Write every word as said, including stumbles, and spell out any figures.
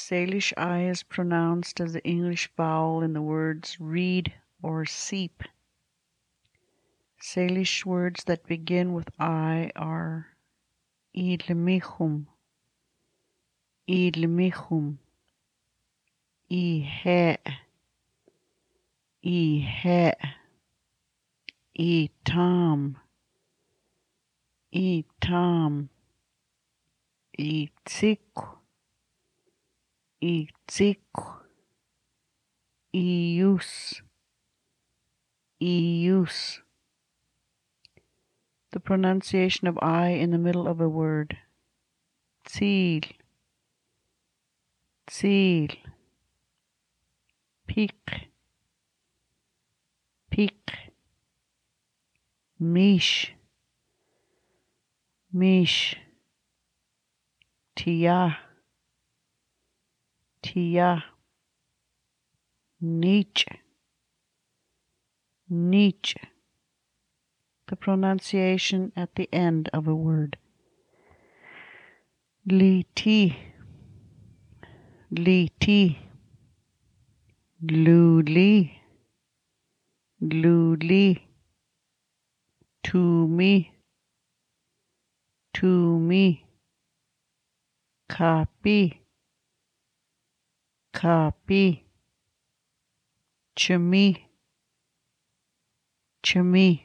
Salish I is pronounced as the English vowel in the words read or seep. Salish words that begin with I are idlemichum, idlemichum, ihe, ihe, itam, itam, itzik, itzik, ius, ius. The pronunciation of I in the middle of a word. Ziel, ziel, peak, peak, mish, mish, tia, tia, niche, niche. The pronunciation at the end of a word. Li-ti, li-ti, gluli, gluli, to me, to me, copy, copy, chimmy, chimmy.